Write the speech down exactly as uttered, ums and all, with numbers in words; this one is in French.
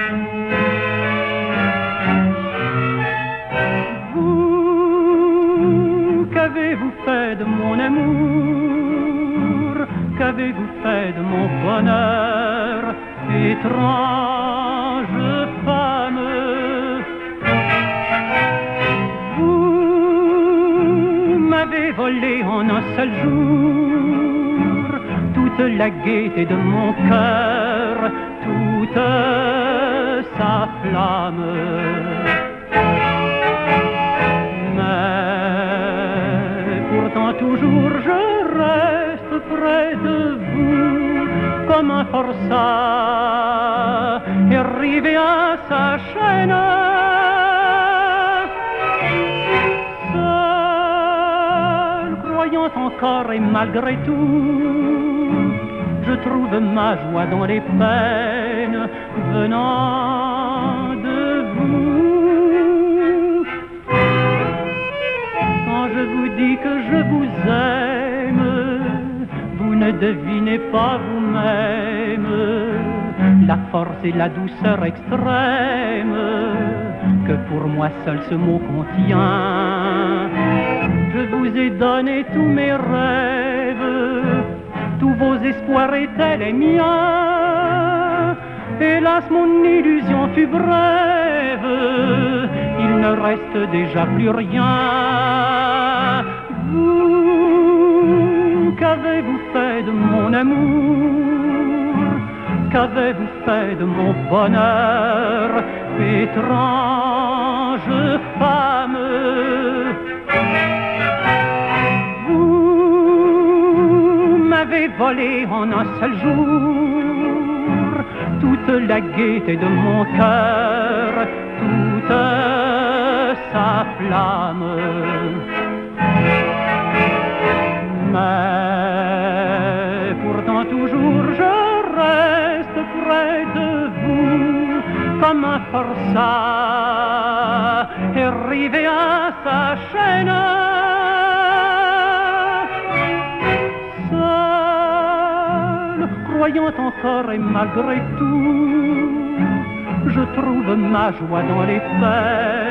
Vous, qu'avez-vous fait de mon amour? Qu'avez-vous fait de mon bonheur? Étrange femme, vous m'avez volé en un seul jour toute la gaieté de mon cœur, toute sa flamme. Mais pourtant toujours je reste près de vous comme un forçat arrivé à sa chaîne. Seul, croyant encore et malgré tout, je trouve ma joie dans les peines venant de vous. Quand je vous dis que je vous aime, vous ne devinez pas vous-même la force et la douceur extrême que pour moi seul ce mot contient. Je vous ai donné tous mes rêves, tous vos espoirs étaient les miens. Hélas, mon illusion fut brève, il ne reste déjà plus rien. Vous, qu'avez-vous fait de mon amour? Qu'avez-vous fait de mon bonheur? Étrange femme, vous m'avez volé en un seul jour toute la gaieté de mon cœur, toute sa flamme. Mais pourtant toujours je reste près de vous comme un forçat arrivé à sa chaîne. Seul, croyant encore et malgré tout, je trouve ma joie dans les peines